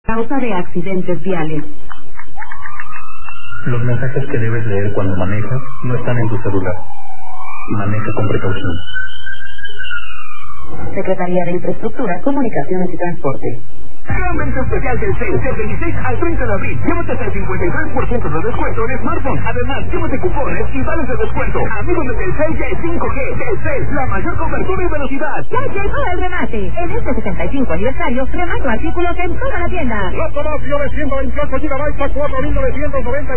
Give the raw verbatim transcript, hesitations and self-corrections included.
Causa de accidentes viales. Los mensajes que debes leer cuando manejas no están en tu celular. Maneja con precaución. Secretaría de Infraestructura, Comunicaciones y Transporte. Gran venta especial del seis, del veintiséis al treinta de abril. Llévate hasta el cincuenta y tres por ciento de descuento en smartphones. Además, llévate cupones y vales de descuento. Amigos de Telcel de cinco G. Telcel, la mayor cobertura y velocidad. ¡Ya llegó el remate! En este sesenta y cinco aniversario, remato artículos en toda la tienda. Laptop novecientos veintiocho gigabytes a cuatro mil novecientos noventa.